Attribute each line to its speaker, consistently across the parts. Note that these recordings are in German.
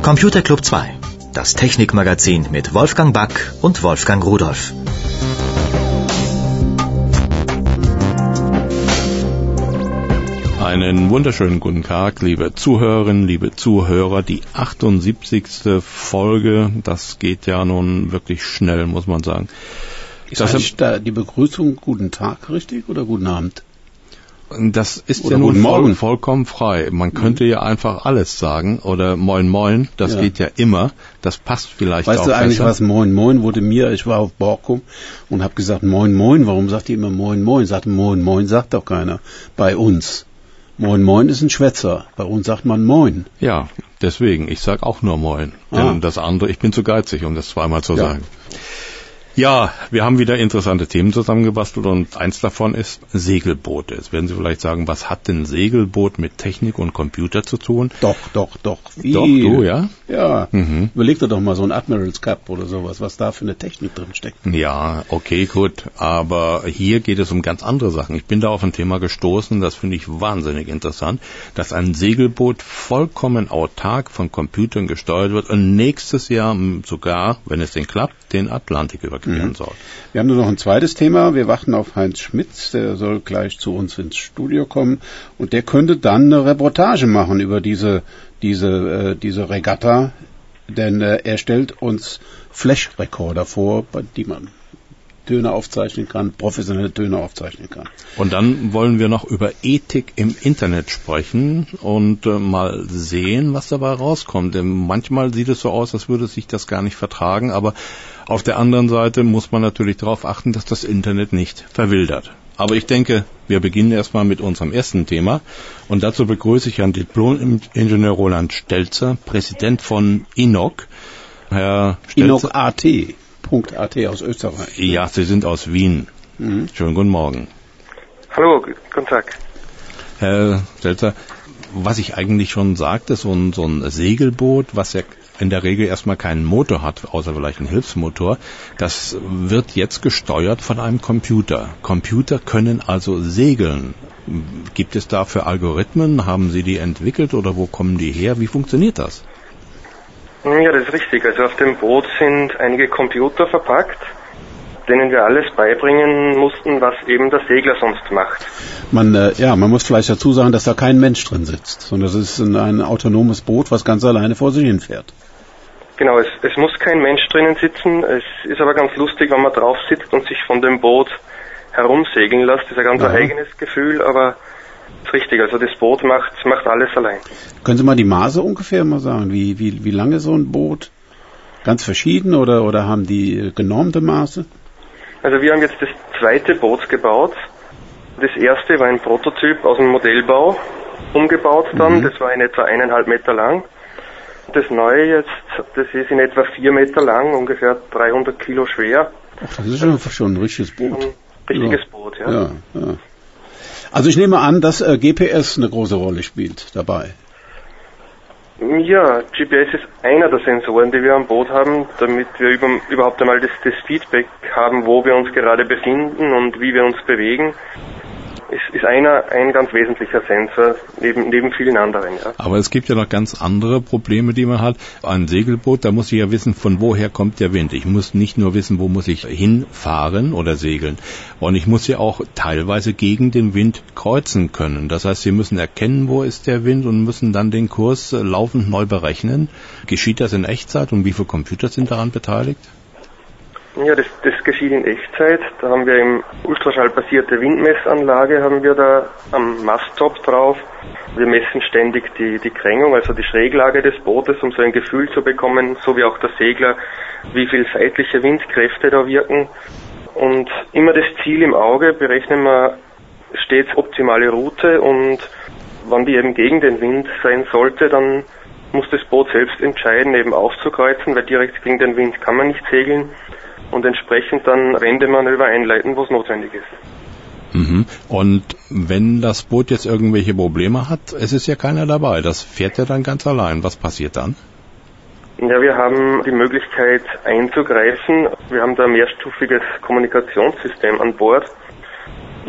Speaker 1: Computer Club 2, das Technikmagazin mit Wolfgang Back und Wolfgang Rudolph.
Speaker 2: Einen wunderschönen guten Tag, liebe Zuhörerinnen, liebe Zuhörer. Die 78. Folge, das geht ja nun wirklich schnell, muss man sagen.
Speaker 3: Ist eigentlich da die Begrüßung guten Tag richtig oder guten Abend?
Speaker 2: Das ist
Speaker 3: oder
Speaker 2: ja nun vollkommen frei. Man könnte ja einfach alles sagen oder Moin Moin, das geht ja immer. Das passt vielleicht auch besser.
Speaker 3: Weißt du eigentlich, was Moin Moin wurde mir? Ich war auf Borkum und habe gesagt Moin Moin, warum sagt ihr immer Moin Moin? Sagte Moin Moin, sagt doch keiner bei uns. Moin Moin ist ein Schwätzer. Bei uns sagt man Moin.
Speaker 2: Ja, deswegen. Ich sag auch nur Moin. Denn das andere, ich bin zu geizig, um das zweimal zu sagen. Ja, wir haben wieder interessante Themen zusammengebastelt und eins davon ist Segelboote. Jetzt werden Sie vielleicht sagen, was hat denn Segelboot mit Technik und Computer zu tun?
Speaker 3: Doch.
Speaker 2: Viel. Doch, du, ja?
Speaker 3: Ja. Überleg dir doch mal so ein Admiral's Cup oder sowas, was da für eine Technik drin steckt.
Speaker 2: Ja, okay, gut. Aber hier geht es um ganz andere Sachen. Ich bin da auf ein Thema gestoßen, das finde ich wahnsinnig interessant, dass ein Segelboot vollkommen autark von Computern gesteuert wird und nächstes Jahr sogar, wenn es denn klappt, den Atlantik überqueren soll.
Speaker 3: Wir haben nur noch ein zweites Thema. Wir warten auf Heinz Schmitz, der soll gleich zu uns ins Studio kommen und der könnte dann eine Reportage machen über diese Regatta, denn er stellt uns Flash-Rekorder vor, bei die man Töne aufzeichnen kann, professionelle Töne aufzeichnen kann.
Speaker 2: Und dann wollen wir noch über Ethik im Internet sprechen und mal sehen, was dabei rauskommt. Denn manchmal sieht es so aus, als würde sich das gar nicht vertragen, aber auf der anderen Seite muss man natürlich darauf achten, dass das Internet nicht verwildert. Aber ich denke, wir beginnen erstmal mit unserem ersten Thema und dazu begrüße ich Herrn Diplom-Ingenieur Roland Stelzer, Präsident von INOC. Herr Stelzer.
Speaker 3: INOC.at aus Österreich.
Speaker 2: Ja, Sie sind aus Wien. Schönen guten Morgen.
Speaker 4: Hallo, guten Tag.
Speaker 2: Herr Stelzer, was ich eigentlich schon sagte, so ein Segelboot, was ja in der Regel erstmal keinen Motor hat, außer vielleicht einen Hilfsmotor, das wird jetzt gesteuert von einem Computer. Computer können also segeln. Gibt es dafür Algorithmen? Haben Sie die entwickelt oder wo kommen die her? Wie funktioniert das?
Speaker 4: Ja, das ist richtig. Also auf dem Boot sind einige Computer verpackt, denen wir alles beibringen mussten, was eben der Segler sonst macht.
Speaker 3: Man muss vielleicht dazu sagen, dass da kein Mensch drin sitzt, sondern es ist ein autonomes Boot, was ganz alleine vor sich hin fährt.
Speaker 4: Genau, es muss kein Mensch drinnen sitzen. Es ist aber ganz lustig, wenn man drauf sitzt und sich von dem Boot herumsegeln lässt. Das ist ein ganz eigenes Gefühl, aber ist richtig. Also das Boot macht alles allein.
Speaker 3: Können Sie mal die Maße ungefähr mal sagen? Wie lange so ein Boot? Ganz verschieden oder haben die genormte Maße?
Speaker 4: Also wir haben jetzt das zweite Boot gebaut. Das erste war ein Prototyp aus dem Modellbau, umgebaut dann. Das war in etwa 1,5 Meter lang. Das neue jetzt, das ist in etwa 4 Meter lang, ungefähr 300 Kilo schwer.
Speaker 3: Ach, das ist schon ein richtiges Boot.
Speaker 4: Ein richtiges Boot, ja.
Speaker 3: Also ich nehme an, dass GPS eine große Rolle spielt dabei.
Speaker 4: Ja, GPS ist einer der Sensoren, die wir am Boot haben, damit wir überhaupt einmal das Feedback haben, wo wir uns gerade befinden und wie wir uns bewegen. Ist ein ganz wesentlicher Sensor, neben vielen anderen. Ja.
Speaker 2: Aber es gibt ja noch ganz andere Probleme, die man hat. Ein Segelboot, da muss ich ja wissen, von woher kommt der Wind. Ich muss nicht nur wissen, wo muss ich hinfahren oder segeln. Und ich muss ja auch teilweise gegen den Wind kreuzen können. Das heißt, Sie müssen erkennen, wo ist der Wind und müssen dann den Kurs laufend neu berechnen. Geschieht das in Echtzeit und wie viele Computer sind daran beteiligt?
Speaker 4: Ja, das geschieht in Echtzeit. Da haben wir im ultraschallbasierte Windmessanlage haben wir da am Masttop drauf. Wir messen ständig die Krängung, also die Schräglage des Bootes, um so ein Gefühl zu bekommen, so wie auch der Segler, wie viel seitliche Windkräfte da wirken. Und immer das Ziel im Auge, berechnen wir stets optimale Route und wenn die eben gegen den Wind sein sollte, dann muss das Boot selbst entscheiden, eben aufzukreuzen, weil direkt gegen den Wind kann man nicht segeln. Und entsprechend dann Wendemanöver einleiten, wo es notwendig ist.
Speaker 2: Und wenn das Boot jetzt irgendwelche Probleme hat, es ist ja keiner dabei, das fährt ja dann ganz allein. Was passiert dann?
Speaker 4: Ja, wir haben die Möglichkeit einzugreifen. Wir haben da ein mehrstufiges Kommunikationssystem an Bord.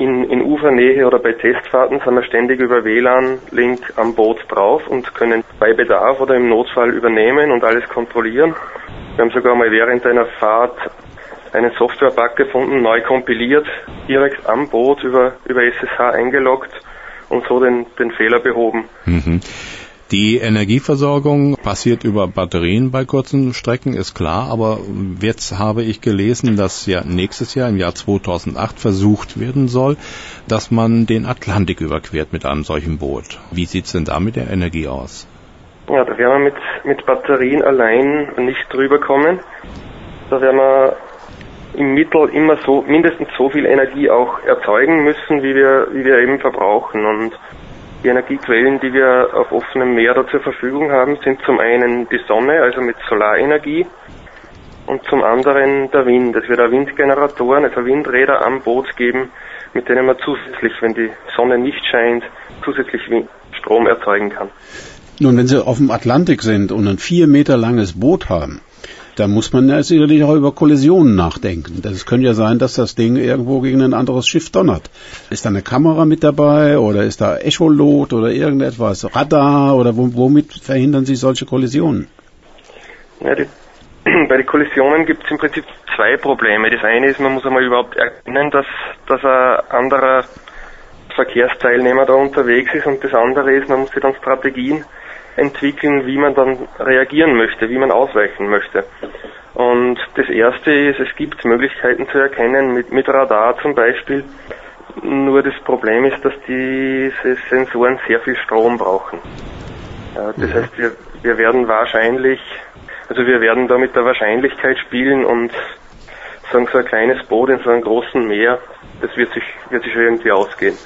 Speaker 4: in Ufernähe oder bei Testfahrten sind wir ständig über WLAN-Link am Boot drauf und können bei Bedarf oder im Notfall übernehmen und alles kontrollieren. Wir haben sogar mal während einer Fahrt einen Software-Bug gefunden, neu kompiliert, direkt am Boot über SSH eingeloggt und so den Fehler behoben.
Speaker 2: Mhm. Die Energieversorgung passiert über Batterien bei kurzen Strecken, ist klar, aber jetzt habe ich gelesen, dass ja nächstes Jahr, im Jahr 2008, versucht werden soll, dass man den Atlantik überquert mit einem solchen Boot. Wie sieht's denn da mit der Energie aus?
Speaker 4: Ja, da werden wir mit Batterien allein nicht drüber kommen. Da werden wir im Mittel immer mindestens so viel Energie auch erzeugen müssen, wie wir eben verbrauchen. Und die Energiequellen, die wir auf offenem Meer da zur Verfügung haben, sind zum einen die Sonne, also mit Solarenergie, und zum anderen der Wind. Es wird auch Windgeneratoren, also Windräder am Boot geben, mit denen man zusätzlich, wenn die Sonne nicht scheint, zusätzlich Strom erzeugen kann.
Speaker 3: Nun, wenn Sie auf dem Atlantik sind und ein 4 Meter langes Boot haben, da muss man ja sicherlich auch über Kollisionen nachdenken. Es könnte ja sein, dass das Ding irgendwo gegen ein anderes Schiff donnert. Ist da eine Kamera mit dabei oder ist da Echolot oder irgendetwas, Radar oder womit verhindern Sie solche Kollisionen?
Speaker 4: Ja, bei den Kollisionen gibt es im Prinzip zwei Probleme. Das eine ist, man muss einmal überhaupt erkennen, dass ein anderer Verkehrsteilnehmer da unterwegs ist, und das andere ist, man muss sich dann Strategien entwickeln, wie man dann reagieren möchte, wie man ausweichen möchte. Und das erste ist, es gibt Möglichkeiten zu erkennen, mit Radar zum Beispiel. Nur das Problem ist, dass diese Sensoren sehr viel Strom brauchen. Das heißt, wir werden da mit der Wahrscheinlichkeit spielen und sagen, so ein kleines Boot in so einem großen Meer, das wird sich schon irgendwie ausgehen.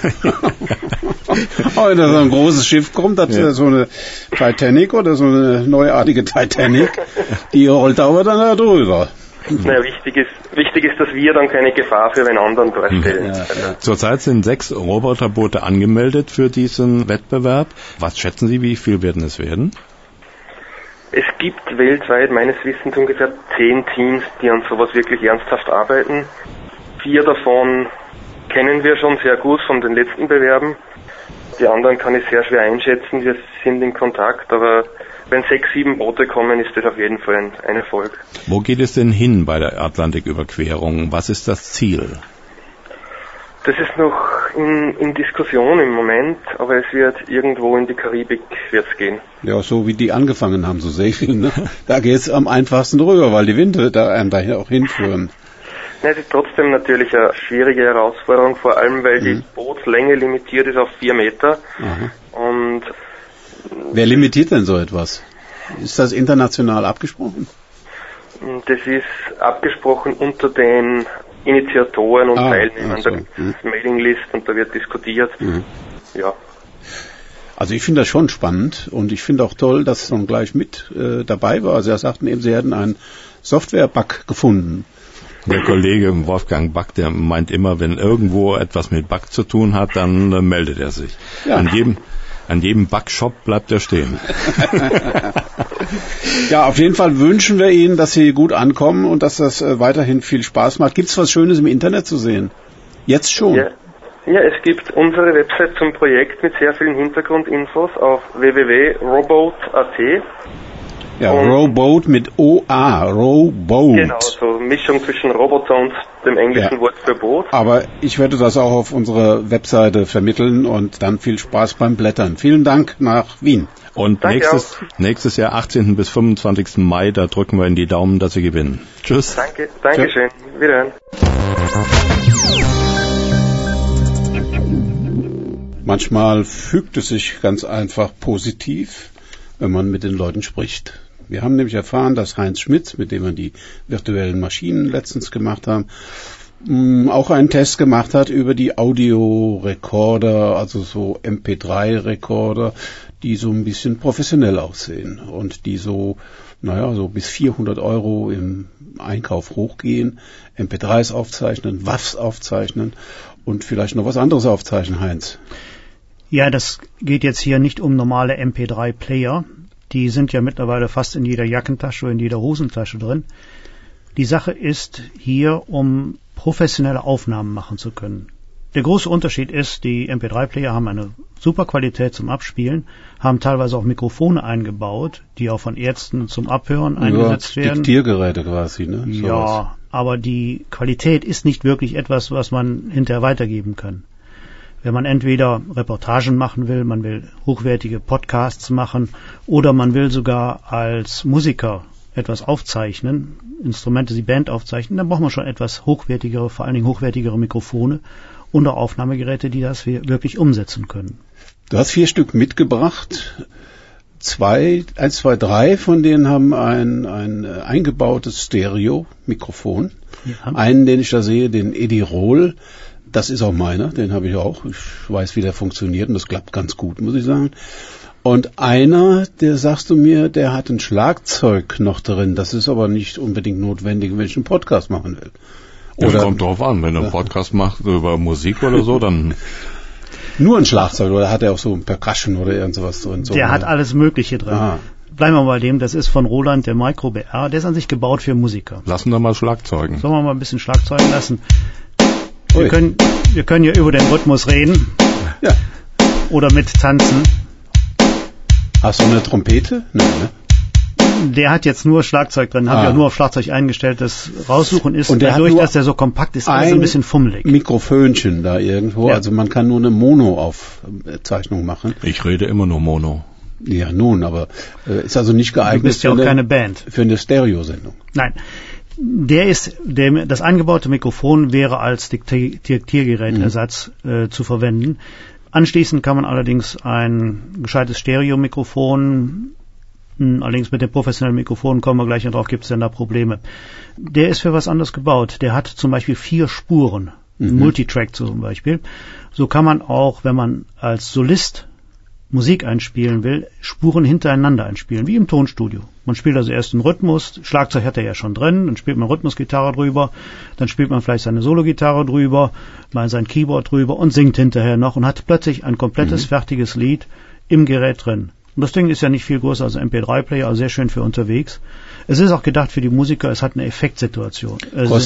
Speaker 3: Wenn da so ein großes Schiff kommt, das ist so eine Titanic oder so eine neuartige Titanic, die rollt aber dann da drüber.
Speaker 4: Naja, wichtig ist, dass wir dann keine Gefahr für einen anderen darstellen.
Speaker 2: Ja. Zurzeit sind 6 Roboterboote angemeldet für diesen Wettbewerb. Was schätzen Sie, wie viel werden es werden?
Speaker 4: Es gibt weltweit meines Wissens ungefähr 10 Teams, die an sowas wirklich ernsthaft arbeiten. 4 davon kennen wir schon sehr gut von den letzten Bewerben. Die anderen kann ich sehr schwer einschätzen. Wir sind in Kontakt, aber wenn 6, 7 Boote kommen, ist das auf jeden Fall ein Erfolg.
Speaker 2: Wo geht es denn hin bei der Atlantiküberquerung? Was ist das Ziel?
Speaker 3: Das ist noch in Diskussion im Moment, aber es wird irgendwo in die Karibik wird's gehen. Ja, so wie die angefangen haben, so Segeln, ne? Da geht's am einfachsten rüber, weil die Winde da einem dahin auch hinführen.
Speaker 4: Ja, es ist trotzdem natürlich eine schwierige Herausforderung, vor allem weil die Bootslänge limitiert ist auf 4 Meter.
Speaker 3: Aha.
Speaker 4: Und
Speaker 3: wer limitiert denn so etwas? Ist das international abgesprochen?
Speaker 4: Das ist abgesprochen unter den Initiatoren und Teilnehmern der Mailinglist, und da wird diskutiert. Ja.
Speaker 3: Also ich finde das schon spannend, und ich finde auch toll, dass es dann gleich mit dabei war. Also er sagten eben, sie hätten einen Software-Bug gefunden.
Speaker 2: Der Kollege Wolfgang Back, der meint immer, wenn irgendwo etwas mit Bug zu tun hat, dann meldet er sich. Ja. An jedem Bugshop bleibt er stehen.
Speaker 3: Ja, auf jeden Fall wünschen wir Ihnen, dass Sie gut ankommen und dass das weiterhin viel Spaß macht. Gibt es was Schönes im Internet zu sehen? Jetzt schon?
Speaker 4: Ja, es gibt unsere Website zum Projekt mit sehr vielen Hintergrundinfos auf www.rowboat.at.
Speaker 3: Ja, Rowboat mit O-A, Rowboat.
Speaker 4: Genau, so Mischung zwischen Roboter und dem englischen Wort für Boot.
Speaker 3: Aber ich werde das auch auf unserer Webseite vermitteln, und dann viel Spaß beim Blättern. Vielen Dank nach Wien.
Speaker 2: Und nächstes Jahr, 18. bis 25. Mai, da drücken wir in die Daumen, dass Sie gewinnen. Tschüss.
Speaker 4: Dankeschön. Wiederhören.
Speaker 3: Manchmal fügt es sich ganz einfach positiv, wenn man mit den Leuten spricht. Wir haben nämlich erfahren, dass Heinz Schmitz, mit dem wir die virtuellen Maschinen letztens gemacht haben, auch einen Test gemacht hat über die Audiorekorder, also so MP3-Rekorder, die so ein bisschen professionell aussehen und die so bis 400 € im Einkauf hochgehen, MP3s aufzeichnen, WAVs aufzeichnen und vielleicht noch was anderes aufzeichnen, Heinz.
Speaker 5: Ja, das geht jetzt hier nicht um normale MP3-Player. Die sind ja mittlerweile fast in jeder Jackentasche oder in jeder Hosentasche drin. Die Sache ist hier, um professionelle Aufnahmen machen zu können. Der große Unterschied ist, die MP3-Player haben eine super Qualität zum Abspielen, haben teilweise auch Mikrofone eingebaut, die auch von Ärzten zum Abhören eingesetzt werden.
Speaker 3: Diktiergeräte quasi, ne?
Speaker 5: Ja, aber die Qualität ist nicht wirklich etwas, was man hinterher weitergeben kann. Wenn man entweder Reportagen machen will, man will hochwertige Podcasts machen oder man will sogar als Musiker etwas aufzeichnen, Instrumente, die Band aufzeichnen, dann braucht man schon etwas hochwertigere, vor allen Dingen hochwertigere Mikrofone und auch Aufnahmegeräte, die das wirklich umsetzen können.
Speaker 3: Du hast 4 Stück mitgebracht. 1, 2, 3 von denen haben ein eingebautes Stereo-Mikrofon. Ja. Einen, den ich da sehe, den Edirol. Das ist auch meiner, den habe ich auch. Ich weiß, wie der funktioniert und das klappt ganz gut, muss ich sagen. Und einer, der sagst du mir, der hat ein Schlagzeug noch drin. Das ist aber nicht unbedingt notwendig, wenn ich einen Podcast machen will.
Speaker 2: Oder das kommt drauf an, wenn du einen Podcast machst über Musik oder so, dann...
Speaker 3: Nur ein Schlagzeug oder hat er auch so ein Percussion oder irgend sowas drin?
Speaker 5: Der hat alles Mögliche drin. Aha. Bleiben wir bei dem, das ist von Roland, der Micro BR. Der ist an sich gebaut für Musiker.
Speaker 2: Lassen wir mal Schlagzeugen.
Speaker 5: Sollen wir mal ein bisschen Schlagzeugen lassen? Wir können ja über den Rhythmus reden.
Speaker 3: Ja.
Speaker 5: Oder mit tanzen.
Speaker 3: Hast du eine Trompete? Nein, ne?
Speaker 5: Der hat jetzt nur Schlagzeug drin, habe ich auch nur auf Schlagzeug eingestellt. Das Raussuchen ist, und dadurch, dass der so kompakt ist, ein bisschen fummelig.
Speaker 3: Mikrofönchen da irgendwo, ja. Also man kann nur eine Mono-Aufzeichnung machen.
Speaker 2: Ich rede immer nur Mono.
Speaker 3: Ja, nun, aber ist also nicht geeignet.
Speaker 5: Du bist ja auch keine Band.
Speaker 3: Für eine Stereosendung.
Speaker 5: Nein. Das eingebaute Mikrofon wäre als Diktiergerätersatz zu verwenden. Anschließend kann man allerdings ein gescheites Stereo-Mikrofon, allerdings mit dem professionellen Mikrofon kommen wir gleich noch drauf, gibt es denn da Probleme. Der ist für was anderes gebaut. Der hat zum Beispiel 4 Spuren, Multitrack zum Beispiel. So kann man auch, wenn man als Solist Musik einspielen will, Spuren hintereinander einspielen, wie im Tonstudio. Man spielt also erst einen Rhythmus, Schlagzeug hat er ja schon drin, dann spielt man Rhythmusgitarre drüber, dann spielt man vielleicht seine Solo-Gitarre drüber, mal sein Keyboard drüber und singt hinterher noch und hat plötzlich ein komplettes, fertiges Lied im Gerät drin. Und das Ding ist ja nicht viel größer als ein MP3-Player, also sehr schön für unterwegs. Es ist auch gedacht für die Musiker, es hat eine Effektsituation.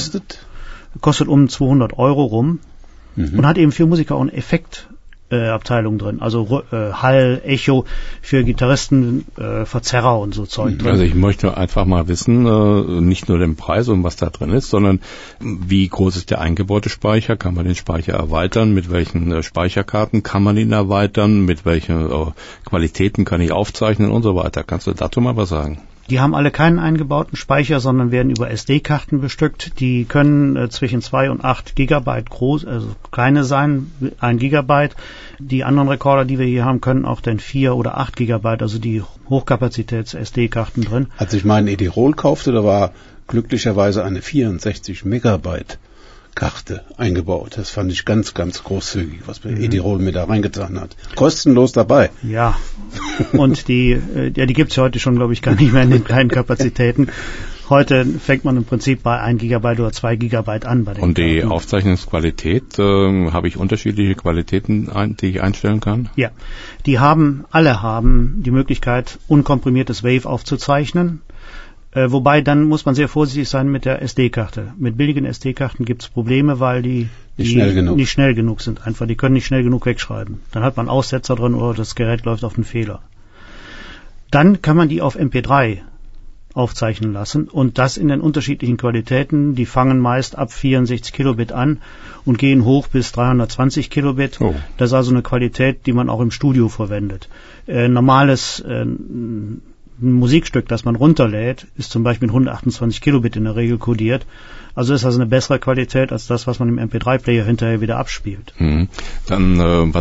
Speaker 5: Kostet um 200 € rum und hat eben für Musiker auch eine Effektabteilung drin, also Hall, Echo für Gitarristen, Verzerrer und so Zeug drin.
Speaker 2: Also ich möchte einfach mal wissen, nicht nur den Preis und was da drin ist, sondern wie groß ist der eingebaute Speicher? Kann man den Speicher erweitern? Mit welchen Speicherkarten kann man ihn erweitern? Mit welchen Qualitäten kann ich aufzeichnen und so weiter? Kannst du dazu mal was sagen?
Speaker 5: Die haben alle keinen eingebauten Speicher, sondern werden über SD-Karten bestückt. Die können zwischen 2 und 8 Gigabyte groß, also kleine sein, 1 Gigabyte. Die anderen Rekorder, die wir hier haben, können auch dann 4 oder 8 Gigabyte, also die Hochkapazitäts-SD-Karten drin.
Speaker 3: Als ich meinen Edirol kaufte, da war glücklicherweise eine 64 Megabyte Karte eingebaut. Das fand ich ganz, ganz großzügig, was Edirol mir da reingetan hat. Kostenlos dabei.
Speaker 5: Ja, und die gibt's ja heute schon, glaube ich, gar nicht mehr in den kleinen Kapazitäten. Heute fängt man im Prinzip bei 1 Gigabyte oder 2 Gigabyte an. Bei den
Speaker 2: und die Aufzeichnungsqualität, habe ich unterschiedliche Qualitäten, die ich einstellen kann?
Speaker 5: Ja, alle haben die Möglichkeit, unkomprimiertes Wave aufzuzeichnen. Wobei, dann muss man sehr vorsichtig sein mit der SD-Karte. Mit billigen SD-Karten gibt es Probleme, weil die nicht schnell genug sind. Einfach, die können nicht schnell genug wegschreiben. Dann hat man Aussetzer drin oder das Gerät läuft auf einen Fehler. Dann kann man die auf MP3 aufzeichnen lassen und das in den unterschiedlichen Qualitäten. Die fangen meist ab 64 Kilobit an und gehen hoch bis 320 Kilobit. Oh. Das ist also eine Qualität, die man auch im Studio verwendet. Normales ein Musikstück, das man runterlädt, ist zum Beispiel mit 128 Kilobit in der Regel kodiert. Also ist das eine bessere Qualität als das, was man im MP3-Player hinterher wieder abspielt.
Speaker 2: Dann,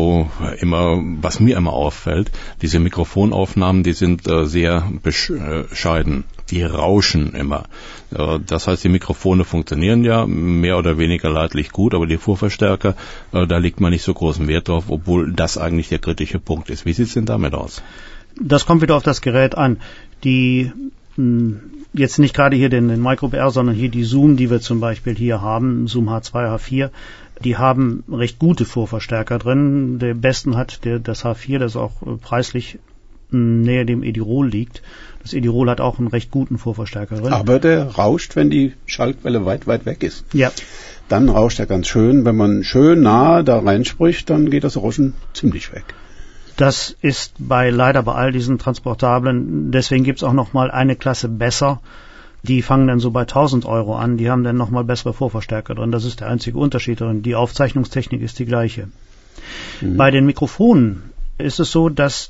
Speaker 2: was mir immer auffällt, diese Mikrofonaufnahmen, die sind sehr bescheiden. Die rauschen immer. Das heißt, die Mikrofone funktionieren ja mehr oder weniger leidlich gut, aber die Vorverstärker, da legt man nicht so großen Wert drauf, obwohl das eigentlich der kritische Punkt ist. Wie sieht's denn damit aus?
Speaker 5: Das kommt wieder auf das Gerät an. Die jetzt nicht gerade hier den Micro BR, sondern hier die Zoom, die wir zum Beispiel hier haben, Zoom H2, H4, die haben recht gute Vorverstärker drin. Der besten hat das H4, das ist auch preislich näher dem Edirol liegt. Das Edirol hat auch einen recht guten Vorverstärker drin.
Speaker 3: Aber der rauscht, wenn die Schallquelle weit, weit weg ist.
Speaker 5: Ja.
Speaker 3: Dann rauscht er ganz schön. Wenn man schön nah da reinspricht, dann geht das Rauschen ziemlich weg.
Speaker 5: Das ist leider bei all diesen Transportablen, deswegen gibt's auch nochmal eine Klasse besser. Die fangen dann so bei 1.000 € an, die haben dann nochmal bessere Vorverstärker drin. Das ist der einzige Unterschied drin. Die Aufzeichnungstechnik ist die gleiche. Bei den Mikrofonen ist es so, dass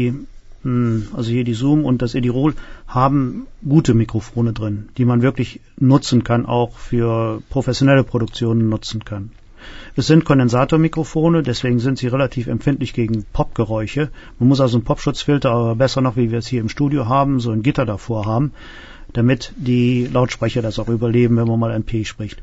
Speaker 5: also hier die Zoom und das Edirol haben gute Mikrofone drin, die man wirklich nutzen kann, auch für professionelle Produktionen nutzen kann. Es sind Kondensatormikrofone, deswegen sind sie relativ empfindlich gegen Popgeräusche. Man muss also einen Popschutzfilter, aber besser noch, wie wir es hier im Studio haben, so ein Gitter davor haben, damit die Lautsprecher das auch überleben, wenn man mal MP spricht.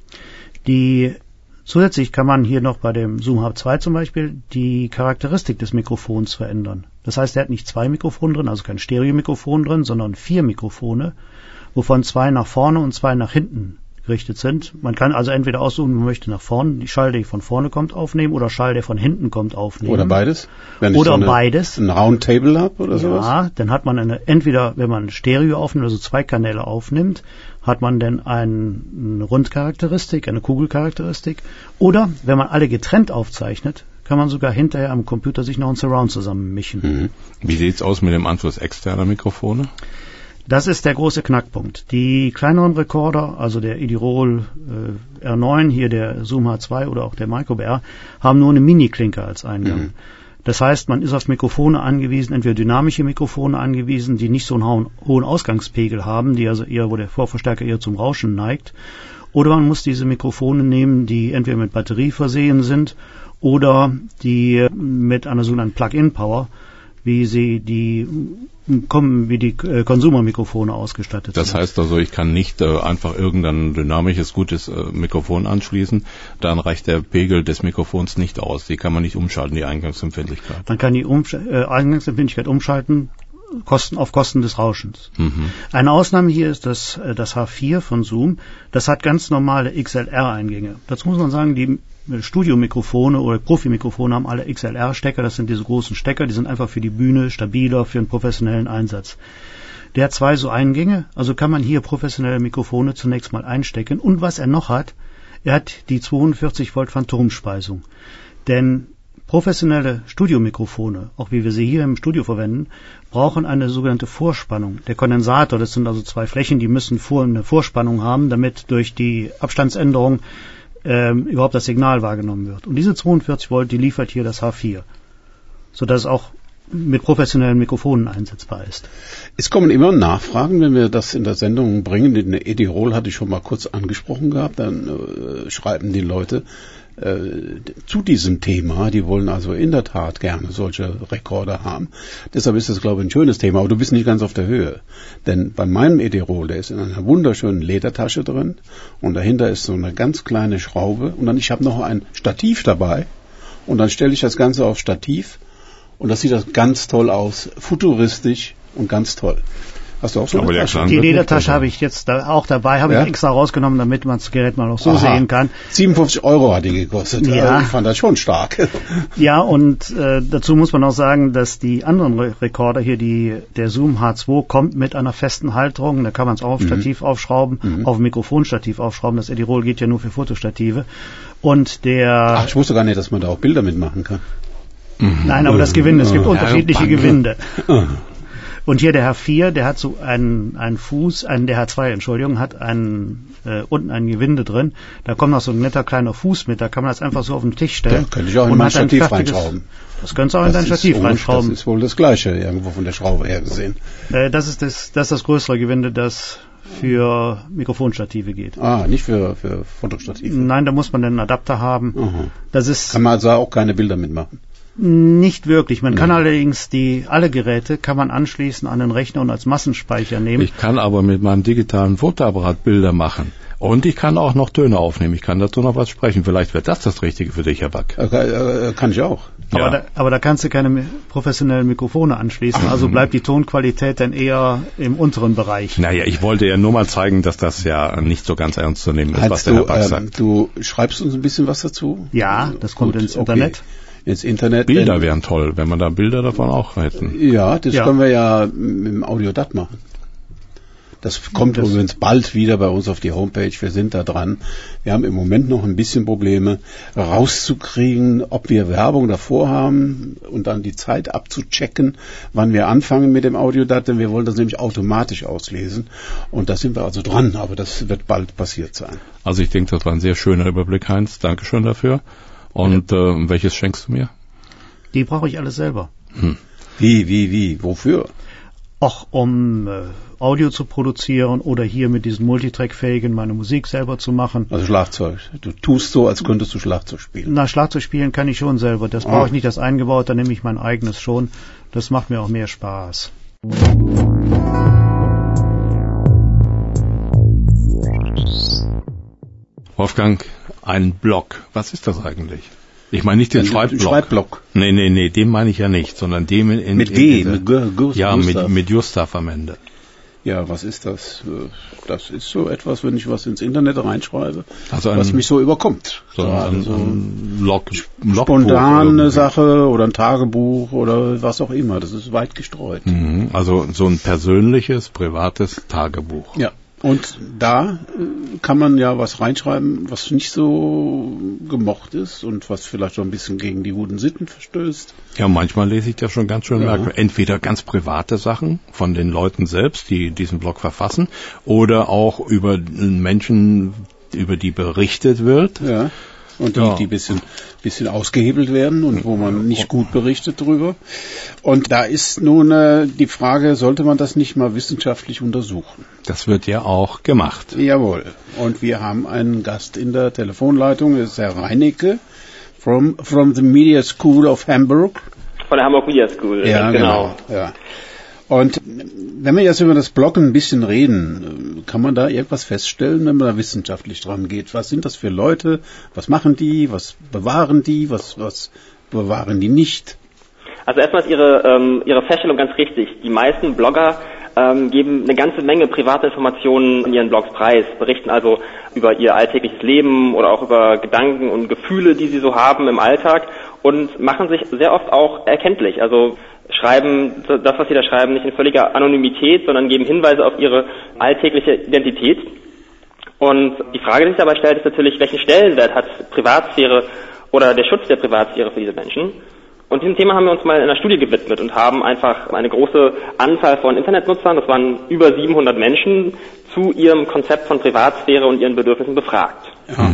Speaker 5: Zusätzlich kann man hier noch bei dem Zoom H2 zum Beispiel die Charakteristik des Mikrofons verändern. Das heißt, er hat nicht 2 Mikrofone drin, also kein Stereomikrofon drin, sondern 4 Mikrofone, wovon 2 nach vorne und 2 nach hinten gerichtet sind. Man kann also entweder aussuchen, man möchte nach vorne, die Schall, der von vorne kommt, aufnehmen oder Schall, der von hinten kommt, aufnehmen.
Speaker 3: Oder beides?
Speaker 5: Wenn ich beides.
Speaker 3: Ein Roundtable habe oder sowas?
Speaker 5: Ja, dann hat man entweder, wenn man Stereo aufnimmt, also 2 Kanäle aufnimmt, hat man dann eine Rundcharakteristik, eine Kugelcharakteristik. Oder, wenn man alle getrennt aufzeichnet, kann man sogar hinterher am Computer sich noch ein Surround zusammenmischen.
Speaker 2: Wie sieht's aus mit dem Anschluss externer Mikrofone?
Speaker 5: Das ist der große Knackpunkt. Die kleineren Rekorder, also der Edirol R9, hier der Zoom H2 oder auch der Microbe R, haben nur eine Mini-Klinke als Eingang. Das heißt, man ist auf Mikrofone angewiesen, entweder dynamische Mikrofone angewiesen, die nicht so einen hohen Ausgangspegel haben, die also eher, wo der Vorverstärker eher zum Rauschen neigt, oder man muss diese Mikrofone nehmen, die entweder mit Batterie versehen sind oder die mit einer sogenannten Plug-in-Power, wie die Konsumermikrofone ausgestattet sind.
Speaker 2: Das heißt also, ich kann nicht einfach irgendein dynamisches, gutes Mikrofon anschließen, dann reicht der Pegel des Mikrofons nicht aus. Die kann man nicht umschalten, die Eingangsempfindlichkeit.
Speaker 5: Man kann die Eingangsempfindlichkeit umschalten, auf Kosten des Rauschens. Eine Ausnahme hier ist das H4 von Zoom. Das hat ganz normale XLR-Eingänge. Dazu muss man sagen, die Studiomikrofone oder Profimikrofone haben alle XLR-Stecker. Das sind diese großen Stecker, die sind einfach für die Bühne stabiler, für einen professionellen Einsatz. Der hat 2 so Eingänge, also kann man hier professionelle Mikrofone zunächst mal einstecken. Und was er noch hat, er hat die 42 Volt Phantomspeisung. Denn professionelle Studiomikrofone, auch wie wir sie hier im Studio verwenden, brauchen eine sogenannte Vorspannung. Der Kondensator, das sind also 2 Flächen, die müssen eine Vorspannung haben, damit durch die Abstandsänderung überhaupt das Signal wahrgenommen wird. Und diese 42 Volt, die liefert hier das H4, sodass es auch mit professionellen Mikrofonen einsetzbar ist.
Speaker 3: Es kommen immer Nachfragen, wenn wir das in der Sendung bringen. Den Edirol hatte ich schon mal kurz angesprochen gehabt. Dann schreiben die Leute zu diesem Thema. Die wollen also in der Tat gerne solche Rekorder haben. Deshalb ist das, glaube ich, ein schönes Thema. Aber du bist nicht ganz auf der Höhe. Denn bei meinem Edirol, der ist in einer wunderschönen Ledertasche drin. Und dahinter ist so eine ganz kleine Schraube. Und dann, ich habe noch ein Stativ dabei. Und dann stelle ich das Ganze auf Stativ. Und das sieht das ganz toll aus. Futuristisch und ganz toll. Hast du auch so eine Tasche?
Speaker 5: Die Ledertasche habe ich jetzt auch dabei, habe ich extra rausgenommen, damit man das Gerät mal noch so sehen kann.
Speaker 3: 57 € hat die gekostet.
Speaker 5: Ja.
Speaker 3: Ich fand das schon stark.
Speaker 5: Ja, und dazu muss man auch sagen, dass die anderen Rekorder hier, der Zoom H2 kommt mit einer festen Halterung, da kann man es auch auf Stativ aufschrauben, auf Mikrofonstativ aufschrauben. Das Edirol geht ja nur für Fotostative. Und
Speaker 3: ich wusste gar nicht, dass man da auch Bilder mitmachen kann.
Speaker 5: Nein, aber das Gewinde, es gibt unterschiedliche Gewinde. Und hier der H4, der hat so einen Fuß, der H2, Entschuldigung, hat unten ein Gewinde drin. Da kommt noch so ein netter kleiner Fuß mit, da kann man das einfach so auf den Tisch stellen.
Speaker 3: Da könnte ich auch in mein Stativ reinschrauben.
Speaker 5: Das könntest du auch in dein Stativ reinschrauben.
Speaker 3: Das ist wohl das Gleiche, irgendwo von der Schraube her gesehen.
Speaker 5: Das ist das größere Gewinde, das für Mikrofonstative geht.
Speaker 3: Nicht für Fotostative?
Speaker 5: Nein, da muss man einen Adapter haben.
Speaker 3: Kann man also auch keine Bilder mitmachen?
Speaker 5: Nicht wirklich. Man kann allerdings alle Geräte kann man anschließen an den Rechner und als Massenspeicher nehmen.
Speaker 2: Ich kann aber mit meinem digitalen Fotoapparat Bilder machen. Und ich kann auch noch Töne aufnehmen. Ich kann dazu noch was sprechen. Vielleicht wird das Richtige für dich, Herr Back.
Speaker 3: Kann ich auch.
Speaker 5: Aber da kannst du keine professionellen Mikrofone anschließen. Also bleibt die Tonqualität dann eher im unteren Bereich.
Speaker 2: Naja, ich wollte ja nur mal zeigen, dass das ja nicht so ganz ernst zu nehmen ist, was der Herr Back sagt.
Speaker 3: Du schreibst uns ein bisschen was dazu?
Speaker 5: Ja, das kommt ins Internet.
Speaker 3: ins Internet.
Speaker 2: Bilder wären toll, wenn man da Bilder davon auch hätten.
Speaker 3: Ja, das können wir ja mit dem Audiodat machen. Das kommt übrigens bald wieder bei uns auf die Homepage. Wir sind da dran. Wir haben im Moment noch ein bisschen Probleme, rauszukriegen, ob wir Werbung davor haben und dann die Zeit abzuchecken, wann wir anfangen mit dem Audiodat, denn wir wollen das nämlich automatisch auslesen. Und da sind wir also dran, aber das wird bald passiert sein.
Speaker 2: Also ich denke, das war ein sehr schöner Überblick, Heinz. Dankeschön dafür. Und welches schenkst du mir?
Speaker 5: Die brauche ich alles selber.
Speaker 3: Wie? Wofür?
Speaker 5: Auch um Audio zu produzieren oder hier mit diesen Multitrack-fähigen meine Musik selber zu machen.
Speaker 3: Also Schlagzeug. Du tust so, als könntest du Schlagzeug spielen.
Speaker 5: Na, Schlagzeug spielen kann ich schon selber. Das brauche ich nicht das eingebaut, da nehme ich mein eigenes schon. Das macht mir auch mehr Spaß.
Speaker 2: Wolfgang, ein Blog. Was ist das eigentlich? Ich meine nicht den Schreibblock.
Speaker 3: Schreibblock.
Speaker 2: Nee, den meine ich ja nicht, sondern dem
Speaker 3: mit G, mit Gustav.
Speaker 2: Ja, mit Gustav am Ende.
Speaker 3: Ja, was ist das? Das ist so etwas, wenn ich was ins Internet reinschreibe,
Speaker 2: also
Speaker 3: was mich so überkommt.
Speaker 2: So ein Blog,
Speaker 3: spontane Sache oder ein Tagebuch oder was auch immer. Das ist weit gestreut.
Speaker 2: Also so ein persönliches, privates Tagebuch.
Speaker 3: Ja. Und da kann man ja was reinschreiben, was nicht so gemocht ist und was vielleicht schon ein bisschen gegen die guten Sitten verstößt.
Speaker 2: Ja, manchmal lese ich das schon ganz schön merkwürdig. Entweder ganz private Sachen von den Leuten selbst, die diesen Blog verfassen, oder auch über Menschen, über die berichtet wird.
Speaker 3: Ja. Und die bisschen ausgehebelt werden und wo man nicht gut berichtet drüber. Und da ist nun die Frage, sollte man das nicht mal wissenschaftlich untersuchen?
Speaker 2: Das wird ja auch gemacht.
Speaker 3: Jawohl. Und wir haben einen Gast in der Telefonleitung, das ist Herr Reinecke from the Media School of Hamburg.
Speaker 6: Von der Hamburg Media School,
Speaker 3: ja, genau. Ja. Und wenn wir jetzt über das Bloggen ein bisschen reden, kann man da irgendwas feststellen, wenn man da wissenschaftlich dran geht? Was sind das für Leute? Was machen die? Was bewahren die? Was bewahren die nicht?
Speaker 6: Also erstmal ist Ihre Feststellung ganz richtig. Die meisten Blogger geben eine ganze Menge private Informationen in ihren Blogs preis, berichten also über ihr alltägliches Leben oder auch über Gedanken und Gefühle, die sie so haben im Alltag und machen sich sehr oft auch erkenntlich. Also schreiben das, was sie da schreiben, nicht in völliger Anonymität, sondern geben Hinweise auf ihre alltägliche Identität. Und die Frage, die sich dabei stellt, ist natürlich, welchen Stellenwert hat Privatsphäre oder der Schutz der Privatsphäre für diese Menschen? Und diesem Thema haben wir uns mal in einer Studie gewidmet und haben einfach eine große Anzahl von Internetnutzern, das waren über 700 Menschen, zu ihrem Konzept von Privatsphäre und ihren Bedürfnissen befragt.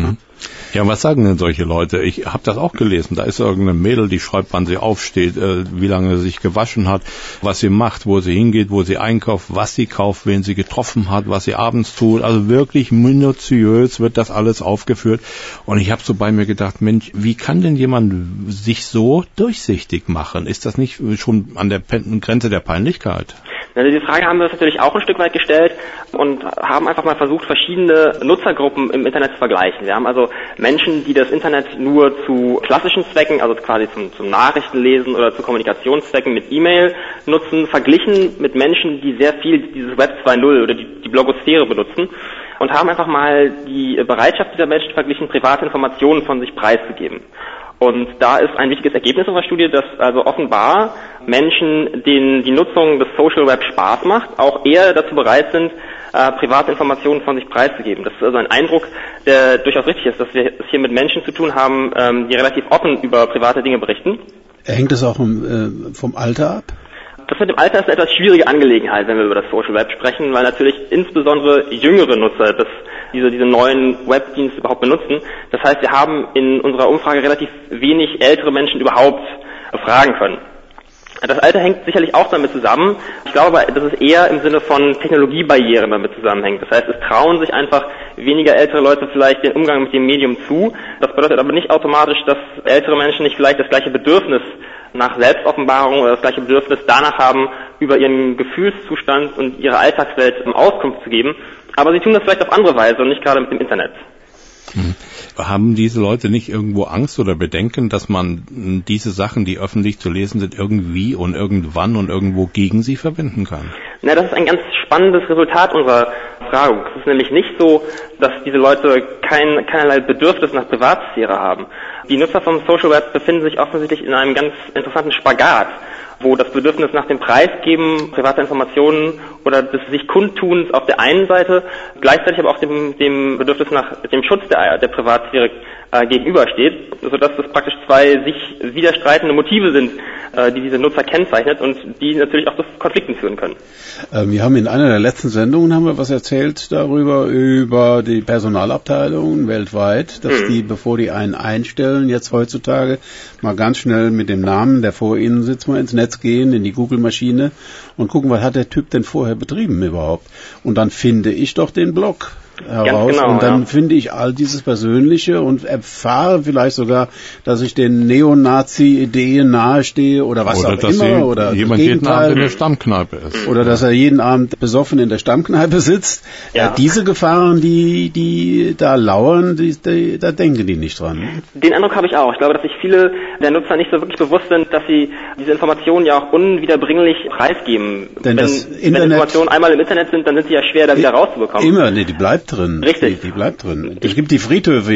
Speaker 2: Ja, was sagen denn solche Leute? Ich habe das auch gelesen. Da ist irgendeine Mädel, die schreibt, wann sie aufsteht, wie lange sie sich gewaschen hat, was sie macht, wo sie hingeht, wo sie einkauft, was sie kauft, wen sie getroffen hat, was sie abends tut. Also wirklich minutiös wird das alles aufgeführt. Und ich habe so bei mir gedacht, Mensch, wie kann denn jemand sich so durchsichtig machen? Ist das nicht schon an der Grenze der Peinlichkeit?
Speaker 6: Also diese Frage haben wir uns natürlich auch ein Stück weit gestellt und haben einfach mal versucht, verschiedene Nutzergruppen im Internet zu vergleichen. Wir haben also Menschen, die das Internet nur zu klassischen Zwecken, also quasi zum Nachrichtenlesen oder zu Kommunikationszwecken mit E-Mail nutzen, verglichen mit Menschen, die sehr viel dieses Web 2.0 oder die Blogosphäre benutzen und haben einfach mal die Bereitschaft dieser Menschen verglichen, private Informationen von sich preiszugeben. Und da ist ein wichtiges Ergebnis unserer Studie, dass also offenbar Menschen, denen die Nutzung des Social Web Spaß macht, auch eher dazu bereit sind, private Informationen von sich preiszugeben. Das ist also ein Eindruck, der durchaus richtig ist, dass wir es hier mit Menschen zu tun haben, die relativ offen über private Dinge berichten.
Speaker 3: Hängt das auch vom Alter ab?
Speaker 6: Das mit dem Alter ist eine etwas schwierige Angelegenheit, wenn wir über das Social Web sprechen, weil natürlich insbesondere jüngere Nutzer diese neuen Webdienste überhaupt benutzen. Das heißt, wir haben in unserer Umfrage relativ wenig ältere Menschen überhaupt befragen können. Das Alter hängt sicherlich auch damit zusammen. Ich glaube, dass es eher im Sinne von Technologiebarrieren damit zusammenhängt. Das heißt, es trauen sich einfach weniger ältere Leute vielleicht den Umgang mit dem Medium zu. Das bedeutet aber nicht automatisch, dass ältere Menschen nicht vielleicht das gleiche Bedürfnis nach Selbstoffenbarung oder das gleiche Bedürfnis danach haben, über ihren Gefühlszustand und ihre Alltagswelt Auskunft zu geben. Aber sie tun das vielleicht auf andere Weise und nicht gerade mit dem Internet.
Speaker 2: Haben diese Leute nicht irgendwo Angst oder Bedenken, dass man diese Sachen, die öffentlich zu lesen sind, irgendwie und irgendwann und irgendwo gegen sie verwenden kann?
Speaker 6: Na, das ist ein ganz spannendes Resultat unserer Befragung. Es ist nämlich nicht so, dass diese Leute keinerlei Bedürfnis nach Privatsphäre haben. Die Nutzer vom Social Web befinden sich offensichtlich in einem ganz interessanten Spagat, wo das Bedürfnis nach dem Preisgeben privater Informationen oder des sich Kundtuns auf der einen Seite gleichzeitig aber auch dem Bedürfnis nach dem Schutz der Privatsphäre gegenübersteht, sodass das praktisch zwei sich widerstreitende Motive sind, die diese Nutzer kennzeichnet und die natürlich auch zu Konflikten führen können.
Speaker 3: Wir haben in einer der letzten Sendungen was erzählt über die Personalabteilungen weltweit, dass die, bevor die einen einstellen, jetzt heutzutage mal ganz schnell mit dem Namen, der vor ihnen sitzt, mal ins Netz gehen, in die Google-Maschine und gucken, was hat der Typ denn vorher betrieben überhaupt. Und dann finde ich doch den Blog heraus, genau, und dann finde ich all dieses Persönliche und erfahre vielleicht sogar, dass ich den Neonazi-Ideen nahestehe oder was auch immer, oder
Speaker 2: jemand jeden Abend in der Stammkneipe ist.
Speaker 3: Oder dass er jeden Abend besoffen in der Stammkneipe sitzt. Ja. Diese Gefahren, die da lauern, da denken die nicht dran.
Speaker 6: Den Eindruck habe ich auch. Ich glaube, dass sich viele der Nutzer nicht so wirklich bewusst sind, dass sie diese Informationen ja auch unwiederbringlich preisgeben.
Speaker 3: Denn
Speaker 6: wenn Informationen einmal im Internet sind, dann sind sie ja schwer, da wieder rauszubekommen.
Speaker 3: Immer, die bleibt drin.
Speaker 6: Richtig.
Speaker 3: Die bleibt drin. Es gibt die Friedhöfe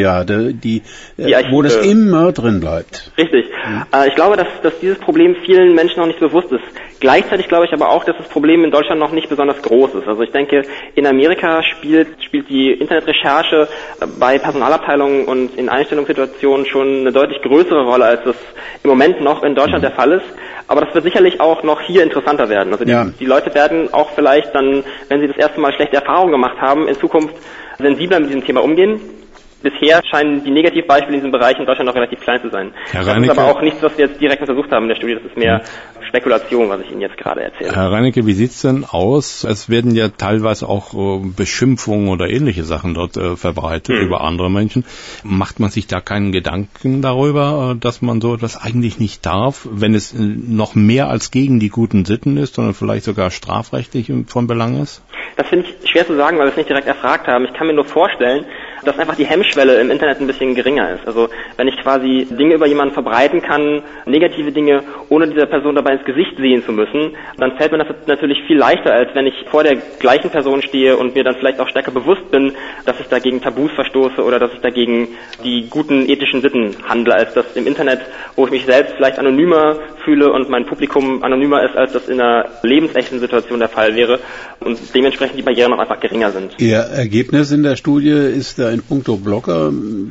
Speaker 3: wo das immer drin bleibt.
Speaker 6: Richtig. Ich glaube, dass dieses Problem vielen Menschen noch nicht so bewusst ist. Gleichzeitig glaube ich aber auch, dass das Problem in Deutschland noch nicht besonders groß ist. Also ich denke, in Amerika spielt die Internetrecherche bei Personalabteilungen und in Einstellungssituationen schon eine deutlich größere Rolle, als das im Moment noch in Deutschland der Fall ist. Aber das wird sicherlich auch noch hier interessanter werden. Also die Leute werden auch vielleicht dann, wenn sie das erste Mal schlechte Erfahrungen gemacht haben, in Zukunft sensibler mit diesem Thema umgehen. Bisher scheinen die Negativbeispiele in diesem Bereich in Deutschland noch relativ klein zu sein.
Speaker 2: Herr Reinecke,
Speaker 6: das ist aber auch nichts, was wir jetzt direkt untersucht haben in der Studie. Das ist mehr Spekulation, was ich Ihnen jetzt gerade erzähle.
Speaker 2: Herr Reinecke, wie sieht's denn aus? Es werden ja teilweise auch Beschimpfungen oder ähnliche Sachen dort verbreitet über andere Menschen. Macht man sich da keinen Gedanken darüber, dass man so etwas eigentlich nicht darf, wenn es noch mehr als gegen die guten Sitten ist, sondern vielleicht sogar strafrechtlich von Belang ist?
Speaker 6: Das finde ich schwer zu sagen, weil wir es nicht direkt erfragt haben. Ich kann mir nur vorstellen, dass einfach die Hemmschwelle im Internet ein bisschen geringer ist. Also wenn ich quasi Dinge über jemanden verbreiten kann, negative Dinge, ohne dieser Person dabei ins Gesicht sehen zu müssen, dann fällt mir das natürlich viel leichter, als wenn ich vor der gleichen Person stehe und mir dann vielleicht auch stärker bewusst bin, dass ich dagegen Tabus verstoße oder dass ich dagegen die guten ethischen Sitten handle, als das im Internet, wo ich mich selbst vielleicht anonymer fühle und mein Publikum anonymer ist, als das in einer lebensechten Situation der Fall wäre und dementsprechend die Barrieren auch einfach geringer sind.
Speaker 3: Ihr Ergebnis in der Studie ist in puncto Blogger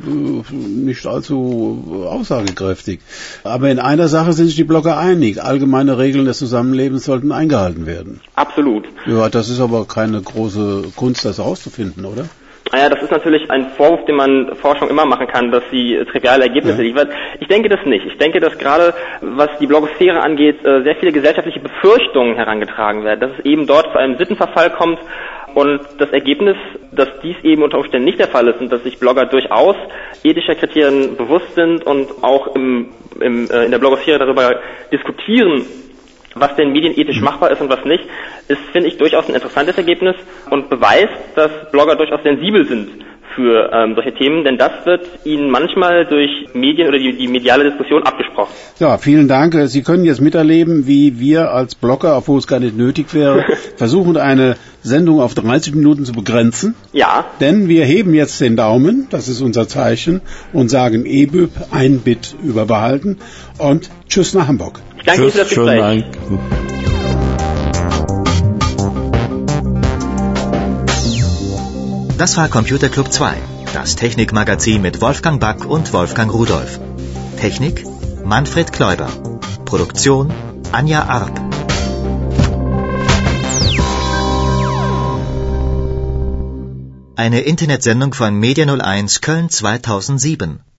Speaker 3: nicht allzu aussagekräftig. Aber in einer Sache sind sich die Blogger einig. Allgemeine Regeln des Zusammenlebens sollten eingehalten werden.
Speaker 6: Absolut.
Speaker 3: Ja, das ist aber keine große Kunst, das herauszufinden, oder?
Speaker 6: Naja, das ist natürlich ein Vorwurf, den man Forschung immer machen kann, dass sie triviale Ergebnisse liefert. Ich denke das nicht. Ich denke, dass gerade, was die Blogosphäre angeht, sehr viele gesellschaftliche Befürchtungen herangetragen werden, dass es eben dort zu einem Sittenverfall kommt. Und das Ergebnis, dass dies eben unter Umständen nicht der Fall ist und dass sich Blogger durchaus ethischer Kriterien bewusst sind und auch in der Blogosphäre darüber diskutieren, was denn medienethisch machbar ist und was nicht, ist, finde ich, durchaus ein interessantes Ergebnis und beweist, dass Blogger durchaus sensibel sind für solche Themen, denn das wird ihnen manchmal durch Medien oder die mediale Diskussion abgesprochen.
Speaker 3: Ja, vielen Dank. Sie können jetzt miterleben, wie wir als Blogger, obwohl es gar nicht nötig wäre, versuchen, eine Sendung auf 30 Minuten zu begrenzen.
Speaker 6: Ja.
Speaker 3: Denn wir heben jetzt den Daumen, das ist unser Zeichen, und sagen eBüb, ein Bit überbehalten und tschüss nach Hamburg.
Speaker 6: Ich danke Ihnen für das Gespräch.
Speaker 2: Dank.
Speaker 1: Das war Computer Club 2, das Technikmagazin mit Wolfgang Back und Wolfgang Rudolph. Technik Manfred Kläuber. Produktion Anja Arp. Eine Internetsendung von Media 01 Köln 2007.